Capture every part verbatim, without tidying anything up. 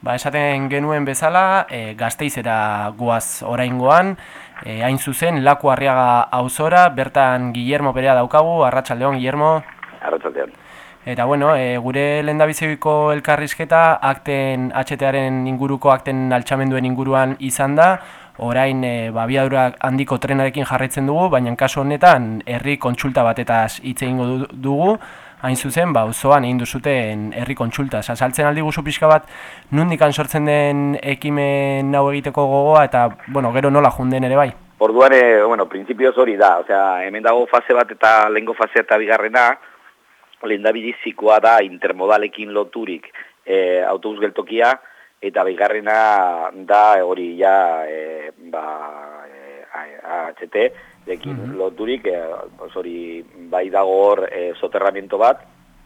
Ba, esaten genuen bezala, e, Gasteizera guaz oraingoan, e, hain zuzen, Laku Arriaga auzora, bertan Guillermo Perea daukagu, arratsaldeon Guillermo. Arratsaldeon. Eta bueno, e, gure lehendabiziko elkarrizketa akten H T-aren inguruko akten altxamenduen inguruan izan da, orain e, ba, abiadura handiko trenarekin jarraitzen dugu, baina kasu honetan herri kontsulta batetaz hitz egingo dugu, hain zuzen, ba, auzoan egin duzuten herri kontsulta. Azaltzen aldi guzu pixka bat, nundikan sortzen den ekimen hau egiteko gogoa, eta, bueno, gero nola junden ere bai? Orduan, e, bueno, printzipioz hori da, osea, hemen dago fase bat eta lehengo fasea eta bigarrena, lehendabizikoa da intermodalekin loturik e, autobus geltokia, eta bigarrena da hori ja e, ba, e, H T dekin mm -hmm. loturik, e, hori bai dago hor e, soterramiento bat,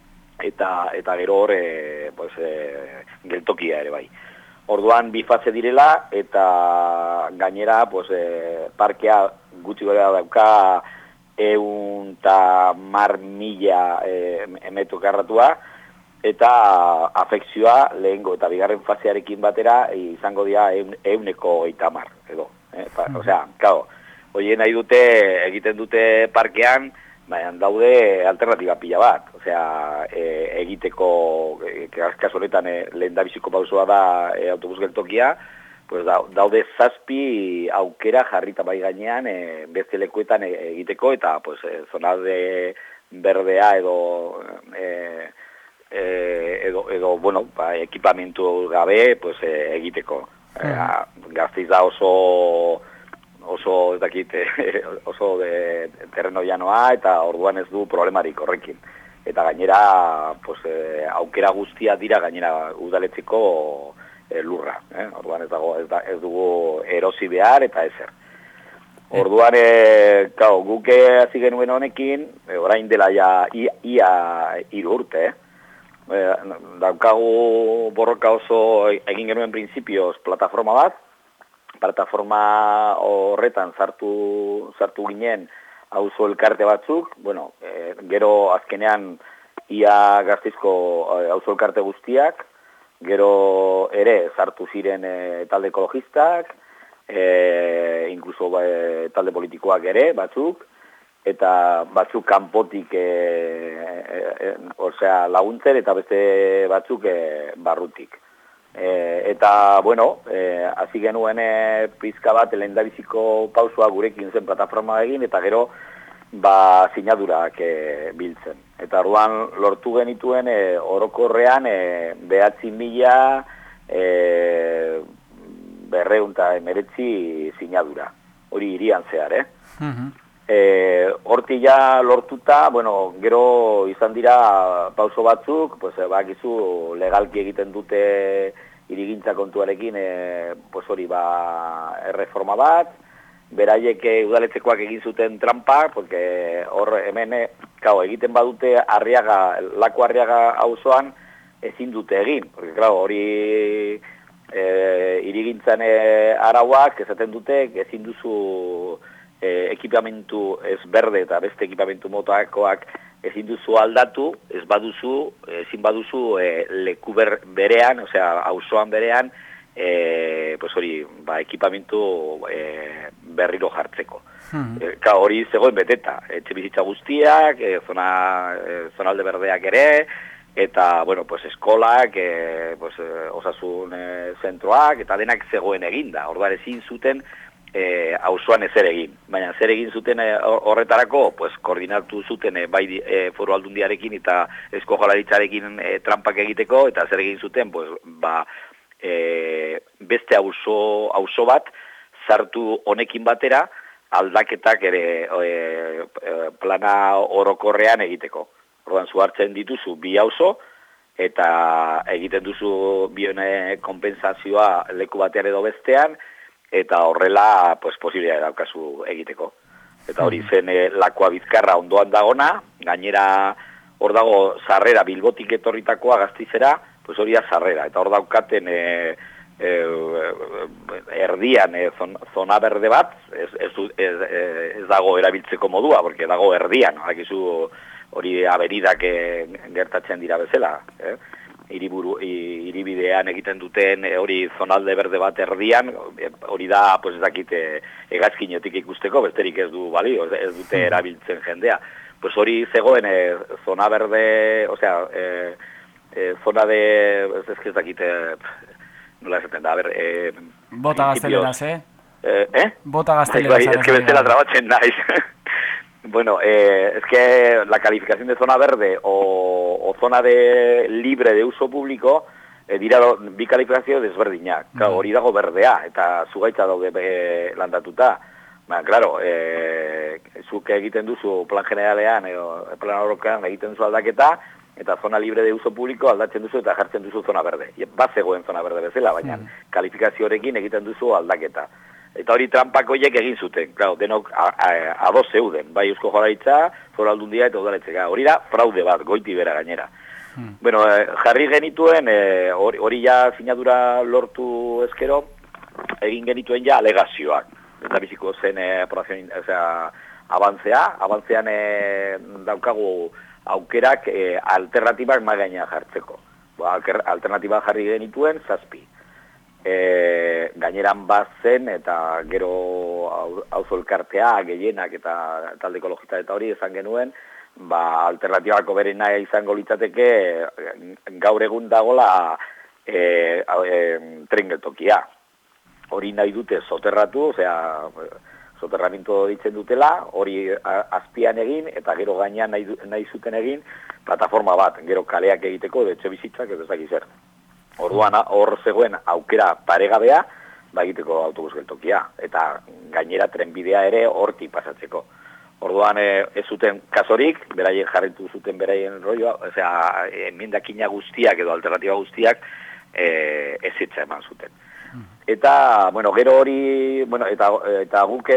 eta eta gero hor e, pues, e, geltokia ere bai. Orduan bi fase direla, eta gainera pues, e, parkea gutxi gara dauka eun eta mar mila e, emetu karratua, eta afekzioa lehengo eta bigarren fasearekin batera izango dira eun, euneko eita mar, edo. Eh? Mm. Osea, claro, hoien nahi dute, egiten dute parkean, baina daude alternatiba pila bat. Osea, e, egiteko, e, kasu honetan e, lehendabiziko pausoa da e, autobus geltokia, pues daude zazpi aukera jarrita bai gainean e, beste lekuetan e, egiteko, eta pues, e, zonalde berdea edo... E, E, edo, edo, bueno, ba, ekipamentu gabe, pues, e, egiteko. Mm. E, Gasteiz da oso, oso, ez dakit, oso de, terreno llanoa, eta orduan ez du problemarik horrekin. Eta gainera, pues, e, aukera guztia dira gainera udaletzeko e, lurra. Eh? Orduan ez, dago, ez, da, ez dugu erosi behar eta ezer. Orduan, e, kao, guke hasi genuen honekin, e, orain dela ja ia, ia hiru urte, eh? Eh, daukagu borroka oso egin genuen printzipioz plataforma bat, plataforma horretan sartu, sartu ginen auzo elkarte batzuk, bueno, eh, gero azkenean ia Gasteizko eh, auzo elkarte guztiak, gero ere sartu ziren eh, talde ekologistak, eh, inkluso eh, talde politikoak ere batzuk, eta batzuk kanpotik e, e, e, osea, laguntzen, eta beste batzuk e, barrutik. E, eta, bueno, e, hasi genuen e, pizka bat lehendabiziko pausua gurekin zen plataforma egin, eta gero ba, sinadurak e, biltzen. Eta orduan lortu genituen e, orokorrean e, behatzi mila e, berreun eta emeretzi sinadura. Hori irian zehar, eh? Mm-hmm. E, horti ja lortuta, bueno, gero izan dira pauso batzuk, pues, bakizu legalki egiten dute hirigintza kontuarekin, e, pues hori ba, erreforma bat, beraiek udaletzekoak egin zuten trampa, porque hor hemen, kao, egiten badute Arriaga, Laku Arriaga auzoan ezin dute egin, porque, claro, hori e, hirigintzan e, arauak esaten dute ezin duzu E, ekipamentu ez berde eta beste ekipamentu motakoak ezin duzu aldatu, ez baduzu, ezin baduzu e, leku ber, berean, osea, auzoan berean, e, pues hori, ba, ekipamentu e, berriro jartzeko. Hmm. E, ka, hori zegoen beteta, etxe bizitza guztiak, e, zona, e, zonalde berdeak ere, eta, bueno, pues, eskolak, e, pues, e, osasun e, zentroak, eta denak zegoen eginda, orduan ezin zuten, E, auzoan ezer egin, baina zer egin zuten e, horretarako, pues, koordinatu zuten e, bai e, foru aldundiarekin eta Eusko Jaurlaritzarekin e, trampak egiteko, eta zer egin zuten, pues, ba, e, beste auzo, auzo bat sartu honekin batera aldaketak ere e, plana orokorrean egiteko. Orduan zu hartzen dituzu bi auzo, eta egiten duzu bione konpentsazioa leku batean edo bestean, eta horrela, pues, posibilea daukazu egiteko. Eta hori zen e, Lakua Bizkarra ondoan dagona, gainera hor dago sarrera Bilbotik etorritakoa Gasteizera, pues hori da sarrera. Eta hor daukaten e, e, erdian e, zon, zona berde bat, ez, ez, ez, ez dago erabiltzeko modua, porque dago erdian, hakizu hori aberidak e, gertatzen dira bezala. Eh? hiriburu hiribidean egiten duten hori zonalde berde bat erdian, hori da, pues ez dakit, hegazkinetik ikusteko, besterik ez du balio, ez dute erabiltzen jendea. Pues hori zegoen e, zona berde, osea, e, e, zona de, ez ez dakit, e, nola esaten da, a ber, e, Bota gazteleraz, eh? Eh? eh? Bota gazteleraz. Bai, es que bestela trabatzen naiz. Bueno, eh, es que la calificación de zona verde o, o zona de libre de uso público eh, dira do, bi kalifikazio desberdinak. Claro, hori dago berdea, eta zugaitza daude eh, landatuta. Ba, claro, eh, zuk egiten duzu plan generalean edo plan orokorrean egiten duzu aldaketa, eta zona libre de uso público aldatzen duzu eta jartzen duzu zona verde. Bat zegoen zona verde bezala, baina mm. kalifikazioarekin egiten duzu aldaketa. Eta hori trampak horiek egin zuten, claro, denok ados zeuden, bai Eusko Jaurlaritza, Foru Aldundia eta Udaletxea. Hori da fraude bat, goiti bera gainera. Hmm. Bueno, eh, jarri genituen, eh, hori, hori ja sinadura lortu ezkero, egin genituen ja alegazioak. Eta biziko zen eh, o sea, abantzea, abantzean eh, daukagu aukerak eh, alternatibak magaina jartzeko. Ba, alternatibak jarri genituen, zazpi. E, gaineran bat zen eta gero auzo elkartea gehienak eta talde ekologista eta hori esan genuen, ba, alternatibako berena izango litzateke gaur egun dagola e, e, tren geltokia. Hori nahi dute soterratu, osea, soterramiento ditzen dutela, hori azpian egin eta gero gainean nahi, nahi zuten egin plataforma bat, gero kaleak egiteko, de etxe bizitzak ez ezak zer. Orduan hor zegoen aukera paregabea, ba egiteko autobus geltokia, eta gainera trenbidea ere hortik pasatzeko. Orduan e, ez zuten kasorik, beraien jarritu zuten beraien rolloa, osea, emendakina guztiak edo alternatiba guztiak e, ez hitza eman zuten. Eta, bueno, gero hori, bueno, eta, eta guke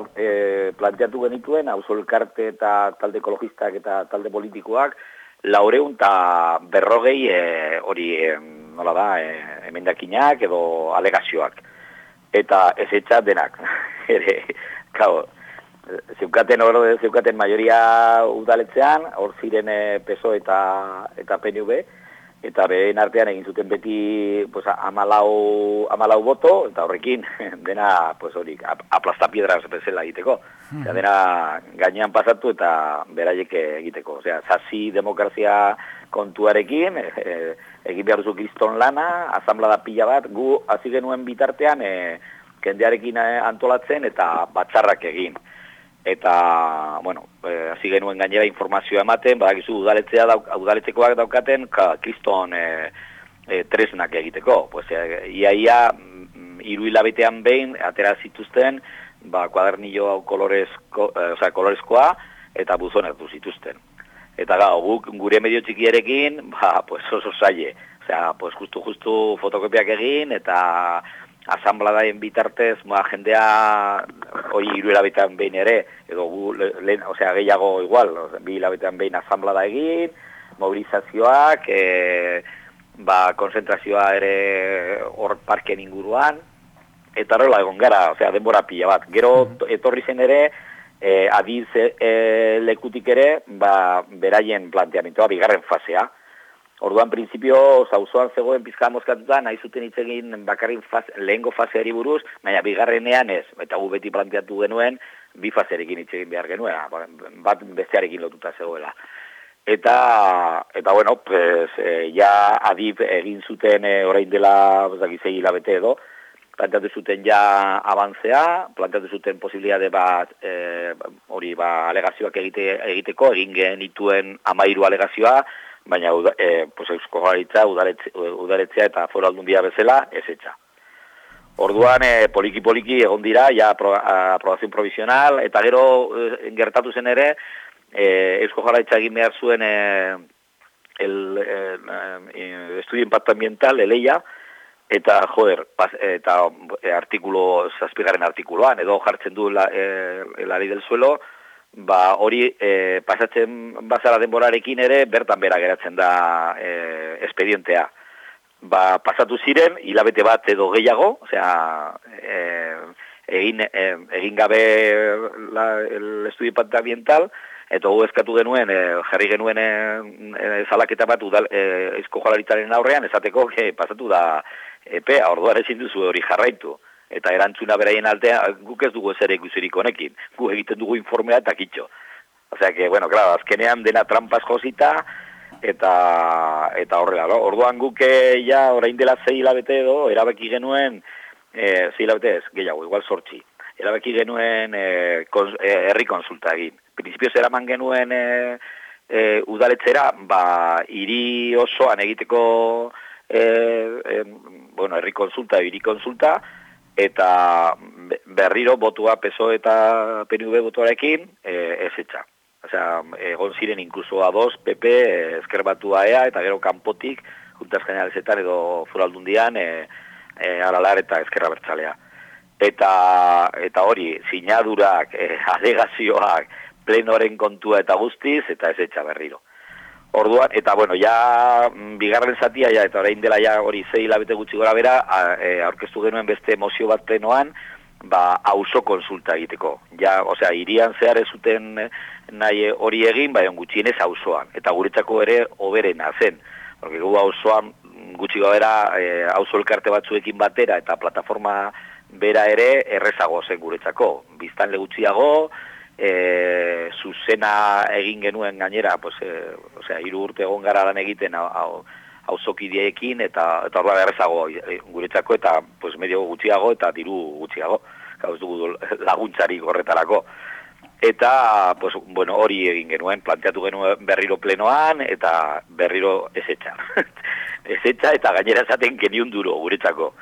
e, planteatu genituen, auzo elkarte eta talde ekologistak eta talde politikoak, laureun eta berrogei e, hori e, nola da, e, emendakinak edo alegazioak. Eta ez etxa denak. Ere, kao, zeukaten oro zeukaten majoria udaletzean, hor ziren e, P S O E eta, eta P N V, eta behen artean egin zuten beti pues, amalau, amalau boto, eta horrekin dena pues, hori, aplastapiedras bezala egiteko. Hmm. Osea, dena gainean pasatu eta beraiek egiteko. Osea, zazi demokrazia kontuarekin, e, e, egin behar duzu kriston lana, asamblada pila bat, gu hasi genuen bitartean e, kendearekin antolatzen eta batzarrak egin. Eta, bueno, hasi e, genuen gainera informazioa ematen, badakizu udaletzea dauk, udaletzekoak daukaten, ka, kriston e, e, tresnak egiteko. Pues, e, ia, ia, hiru hilabetean behin, atera zituzten, ba, kuadernillo kolorezko, e, osea, kolorezkoa, eta buzonertu zituzten. Eta gau, guk gure medio txikierekin, ba, pues oso zaie. Osea, pues justu-justu fotokopiak egin, eta asambladaen bitartez, ma, jendea hori hiru hilabetean behin ere, edo gu, lehen, osea, gehiago igual, bi hilabetean behin asamblada egin, mobilizazioak, e, ba, konzentrazioa ere hor parken inguruan, eta horrela egon gara, osea, denbora pila bat. Gero etorri zen ere, e, adiz e, lekutik ere, ba, beraien planteamentoa, bigarren fasea. Orduan, prinsipio, zauzoan zegoen pizka mozkatuta, nahi zuten hitz egin bakarrin fase, lehengo faseari buruz, baina bigarrenean ez, eta gu beti planteatu genuen, bi fasearekin hitz egin behar genuen, bat bestearekin lotuta zegoela. Eta, eta bueno, pues, e, ja adib egin zuten e, orain dela, zei hilabete edo, planteatu zuten ja abantzea, planteatu zuten posibilitate bat, e, hori ba, alegazioak egite, egiteko, egin genituen amairu alegazioa, baina e, pues, Eusko Jaurlaritza, Udaletzea eta Foru Aldundia bezala ez etxa. Orduan, e, poliki-poliki egon dira, ja aprobazioa provisional, eta gero e, gertatu zen ere, e, Eusko Jaurlaritza egin behar zuen e, el, e, e, estudio impacto ambiental, eleia, eta, joder, pas, eta e, artikulo, zazpigarren artikuloan, edo jartzen du la, e, la ley del suelo, ba hori e, pasatzen bazara denborarekin ere bertan bera geratzen da e, espedientea. Ba, pasatu ziren hilabete bat edo gehiago, osea, e, egin, e, egin gabe la, el estudio impacto ambiental, Eta gu eskatu genuen, e, jarri genuen e, salaketa bat udal, e, Eusko Jaurlaritzaren aurrean, esateko e, pasatu da epea, orduan ezin duzu hori jarraitu. Eta erantzuna beraien altean, guk ez dugu ezer ikusirik honekin, gu egiten dugu informea eta kitxo. Osea que, bueno, claro, azkenean dena trampas josita, eta eta horrela, no? Orduan guk ja orain dela sei hilabete edo, erabaki genuen, e, sei hilabete ez, gehiago, igual sortzi. Erabaki genuen e, kons, e, herri konsulta egin. Principios eraman genuen e, e, udaletzera, ba, hiri osoan egiteko e, e, bueno, herri konsulta, hiri konsulta, eta berriro botua P S O E eta P N V botuarekin e, ez etxa. Osea, egon ziren inkluso ados, P P, Ezker Batua E A, eta gero kanpotik, Juntas Generalesetan edo Foraldundian, e, e, Aralar eta Ezkerra Abertzalea. Eta, eta hori, sinadurak, e, alegazioak, plenoren kontua eta guztiz, eta ez etxa berriro. Orduan, eta bueno, ja bigarren zatia, ja, eta orain dela ja hori zei hilabete gutxi gora bera, e, aurkeztu genuen beste emozio bat plenoan, ba, auzo konsulta egiteko. Ja, osea, hirian zehar ez zuten nahi hori egin, baina gutxienez auzoan. Eta guretzako ere hoberena zen. Porque gu auzoan gutxi gabera e, auzo elkarte batzuekin batera eta plataforma bera ere errezago zen guretzako. Biztanle gutxiago, e, zuzena egin genuen gainera, pues, e, osea, hiru urte egon gara lan egiten auzokidieekin eta eta horra errezago guretzako eta pues medio gutxiago eta diru gutxiago. Gauz dugu laguntzari horretarako. Eta pues bueno, hori egin genuen, planteatu genuen berriro plenoan eta berriro ezetxa. Ezetxa eta gainera esaten geniun duro guretzako.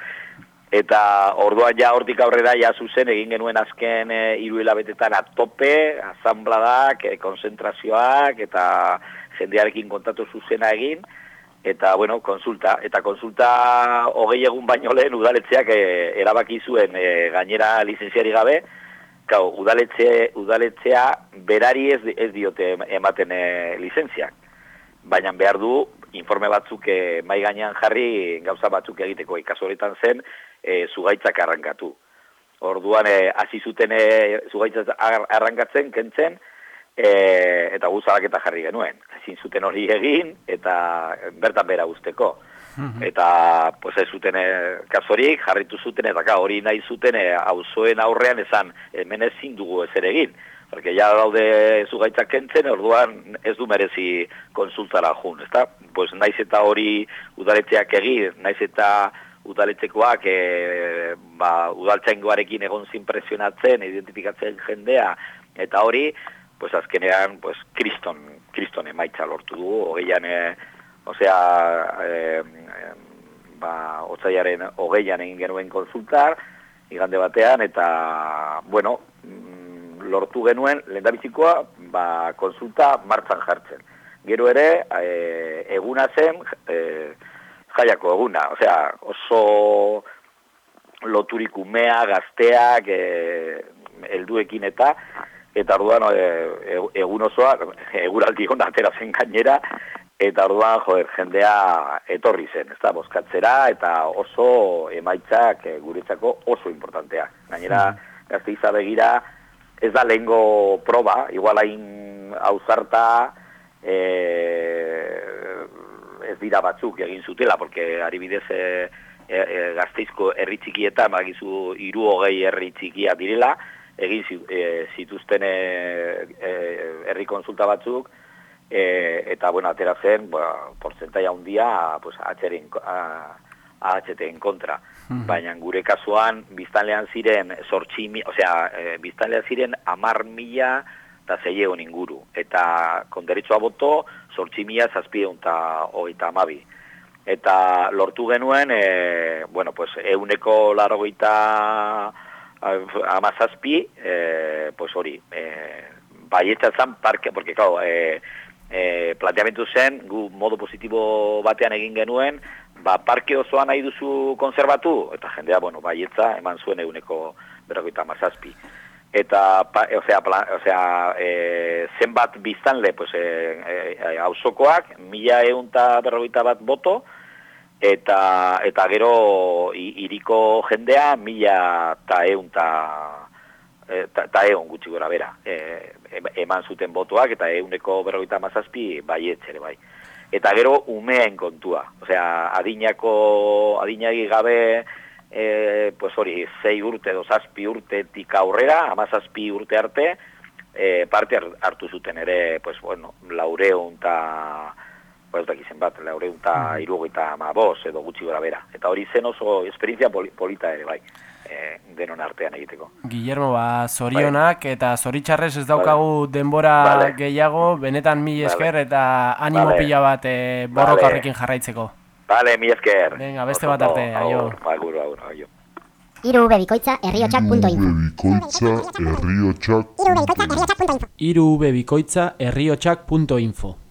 Eta orduan ja hortik aurrera ja zuzen egin genuen azken e, hiru hilabetetan atope, asambladak, e, konzentrazioak eta jendearekin kontatu zuzena egin. Eta, bueno, konsulta. Eta konsulta hogei egun baino lehen udaletzeak e, erabaki zuen e, gainera lizentziari gabe. Kau, udaletxe, udaletzea berari ez, ez diote ematen e, lizentziak. Baina behar du informe batzuk e, mai gainean jarri gauza batzuk egiteko. Ikaso horretan zen e, zugaitzak arrankatu. Orduan e, hasi zuten e, zugaitzak arrankatzen, kentzen, E, eta guzalak eta jarri genuen. Ezin zuten hori egin, eta bertan bera usteko. Mm-hmm. Eta, pues ez zuten e, kasorik, jarritu zuten, eta ka, hori nahi zuten e, auzoen aurrean esan, hemen ezin dugu ezer egin. Porque ja daude zugaitzak kentzen, orduan ez du merezi konsultara jun, ezta? Pues naiz eta hori udaletxeak egin, naiz eta udaletxekoak e, ba, udaltzaingoarekin egon zin presionatzen, identifikatzen jendea, eta hori, pues azkenean, pues, kriston, kriston emaitza lortu du, hogeian, e, osea, e, e, ba, otzaiaren hogeian egin genuen konsultar, igande batean, eta, bueno, lortu genuen, lehendabizikoa, ba, konsulta martzan jartzen. Gero ere, e, eguna zen, e, jaiako eguna, osea, oso loturik umea, gazteak, e, helduekin eta, eta orduan e, egun osoa, eguraldi hona atera zen gainera, eta orduan, joder, jendea etorri zen, ez da, bozkatzera, eta oso emaitzak e, guretzako oso importantea. Gainera, Gasteiza begira, ez da lehengo proba, igual hain ausarta, e, ez dira batzuk egin zutela, porque adibidez e, e, e, Gasteizko herri txikietan, bagizu hiru hogei herri txikia direla, egin zituzten herri konsulta batzuk, e, eta, bueno, atera zen, ba, portzentaia handia, pues, A H T-en kontra. Mm-hmm. Baina gure kasuan, biztanlean ziren, sortzi, osea, e, biztanlean ziren amar mila eta zeiegon inguru. Eta, kon derecho a voto, sortzi mila zazpieun eta hogeita amabi. Eta lortu genuen, e, bueno, pues, euneko larogeita amazazpi, eh, pues hori, eh, baietza zan parke, porque, claro, eh, eh, planteamentu zen, gu modo positibo batean egin genuen, ba, parke osoa nahi duzu konservatu, eta jendea, bueno, baietza eman zuen eguneko berrogeita amazazpi. Eta, pa, osea, plan, osea eh, zenbat biztanle, pues, eh, eh, auzokoak, mila eun eta berrogeita bat boto, eta eta gero hiriko jendea mila eta eun eta eta egon gutxi gora bera, e, eman zuten botoak, eta euneko berrogeita hamazazpi baietz ere bai. Eta gero umeen kontua, osea, adinako, adinagi gabe, e, pues hori, zei urte, edo zazpi urtetik aurrera, hamazazpi urte arte, e, parte hartu zuten ere, pues bueno, laureun eta, pues dakizen bat, laureun eta irugoita ama bost, edo gutxi gora bera. Eta hori zen oso esperientzia polita ere bai. E, denon artean egiteko. Guillermo, ba, zorionak bai. Eta zoritxarrez ez daukagu vale. Denbora vale. Gehiago, benetan mil esker vale. Eta animo vale. Pila bat e, borrokarrekin vale. Jarraitzeko. Vale, mil esker. Venga, beste bat arte, aio. Agur, agur, aio. Hiru ube bikoitza herriotsak punto info. Hiru ube bikoitza herriotsak punto info. Hiru ube bikoitza herriotsak punto info.